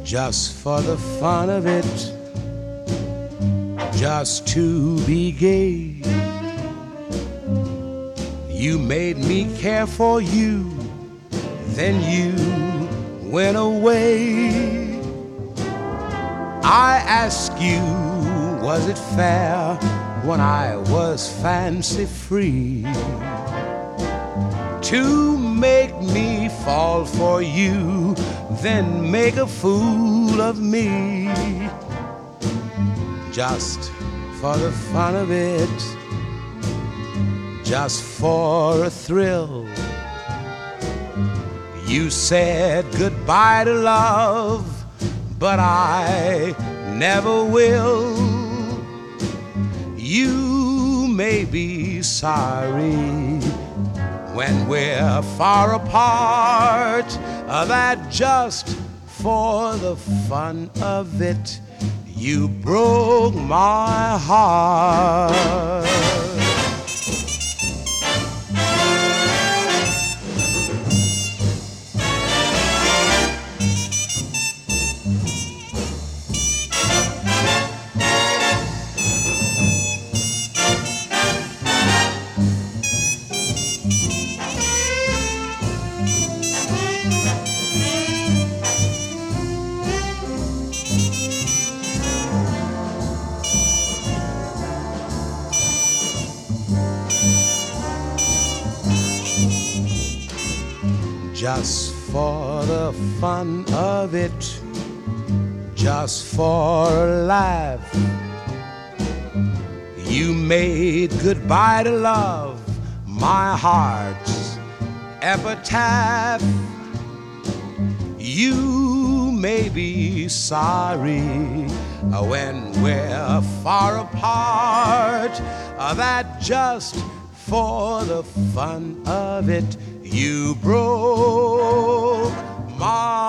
just for the fun of it, just to be gay. You made me care for you, then you went away. I ask you, was it fair when I was fancy free to make me fall for you, then make a fool of me, just for the fun of it, just for a thrill? You said goodbye to love, but I never will. You may be sorry when we're far apart, that just for the fun of it, you broke my heart. Just for the fun of it, just for a laugh, you made goodbye to love my heart's epitaph. You may be sorry when we're far apart, that just for the fun of it, you broke my